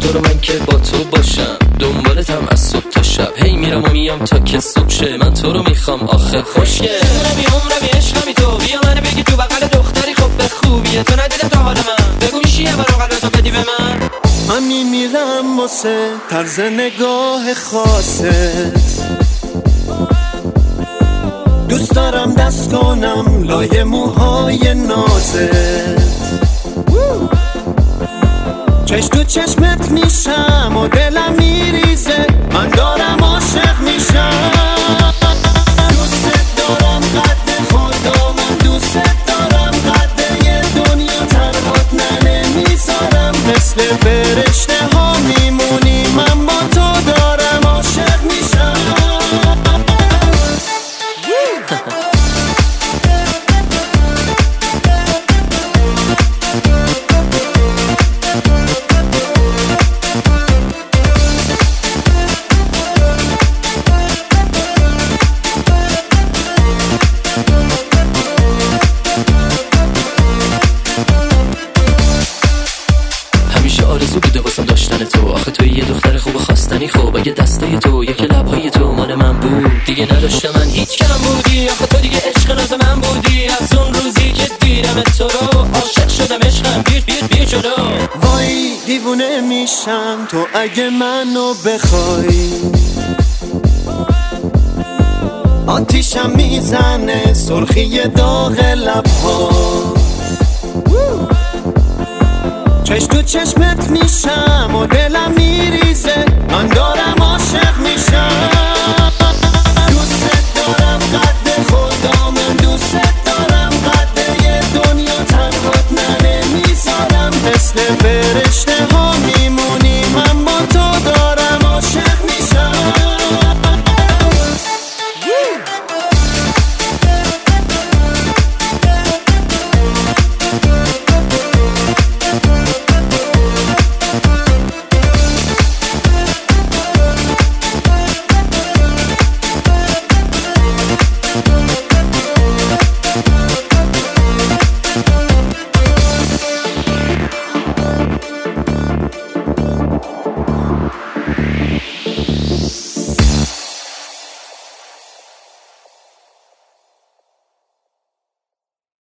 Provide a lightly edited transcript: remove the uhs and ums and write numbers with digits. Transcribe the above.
تو رو من که با تو باشم، دنبالتم از صبح تا شب، هی میرم و میام تا که صبح شه. من تو رو میخوام آخه خوشگل، عمرمی عشقمی تو، بیا منو بگی تو بغل دختری خب به خوبیه. تو ندیدم تا حال من، بگو میشیه برا قلبتو بدی به من. من میمیرم واسه طرز نگاه خاصت، دوست دارم دست کنم لای موهای نازت، چشم تو چشمت میشم و دلم میریزه، من دارم عاشق میشم. دوست دارم قد خدا، من دوست دارم قد یه دنیا تنهات نمیذارم، مثل فرشته ها میمونی، من با تو دارم عاشق میشم. آرزو بوده واسم داشتن تو، آخه توی یه دختر خوب خواستنی، خوب اگه دسته تو یک لبهای تو مال من بود دیگه نداشتم من هیچ کم بودی، آخه تو دیگه عشق ناز من بودی، از اون روزی که دیدم تو رو عاشق شدم عشقم، بیر جلو. وای دیوونه میشم تو اگه منو بخوای، آتیشم میزنه سرخی داغ لب‌ها، چشم تو چشمت میشم و دلم میریزه، من دارم عاشق میشم. دوست دارم قد خدا، من دوست دارم قد یه دنیا تنهات نمیذارم، مثل فرشته ها